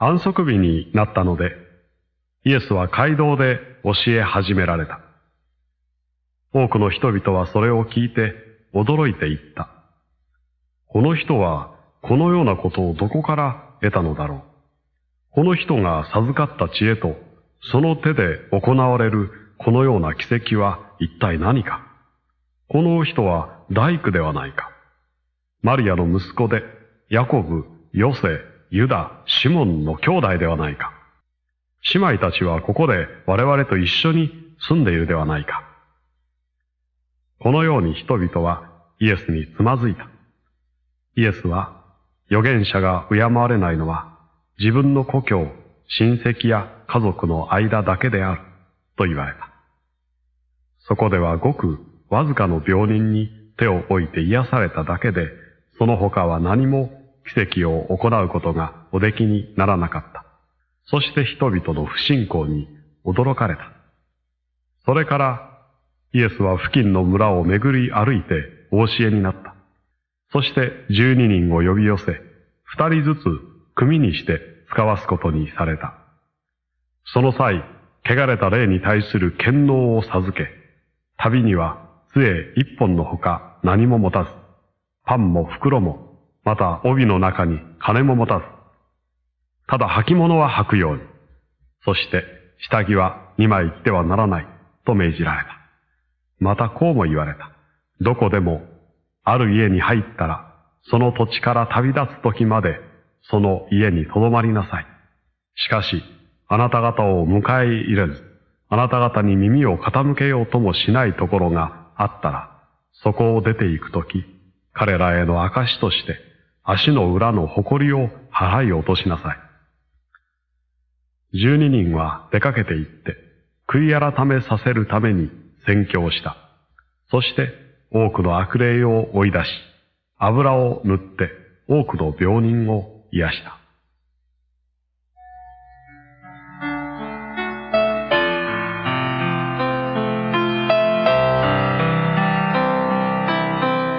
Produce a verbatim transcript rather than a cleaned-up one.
安息日になったので、イエスは街道で教え始められた。多くの人々はそれを聞いて驚いていった。この人はこのようなことをどこから得たのだろう。この人が授かった知恵と、その手で行われるこのような奇跡は一体何か。この人は大工ではないか。マリアの息子で、ヤコブ、ヨセ、ユダ、シモンの兄弟ではないか。姉妹たちはここで我々と一緒に住んでいるではないか。このように人々はイエスにつまずいた。イエスは、預言者が敬われないのは自分の故郷、親戚や家族の間だけであると言われた。そこではごくわずかの病人に手を置いて癒されただけで、その他は何も奇跡を行うことがおできにならなかった。そして人々の不信仰に驚かれた。それからイエスは付近の村を巡り歩いてお教えになった。そして十二人を呼び寄せ、二人ずつ組にして使わすことにされた。その際、汚れた霊に対する権能を授け、旅には杖一本のほか何も持たず、パンも袋も、また帯の中に金も持たず、ただ履物は履くように、そして下着は二枚着てはならないと命じられた。またこうも言われた。どこでも、ある家に入ったら、その土地から旅立つ時まで、その家に留まりなさい。しかし、あなた方を迎え入れず、あなた方に耳を傾けようともしないところがあったら、そこを出て行くとき、彼らへの証として、足の裏の埃を払い落としなさい。十二人は出かけて行って、悔い改めさせるために宣教した。そして、多くの悪霊を追い出し、油を塗って多くの病人を癒した。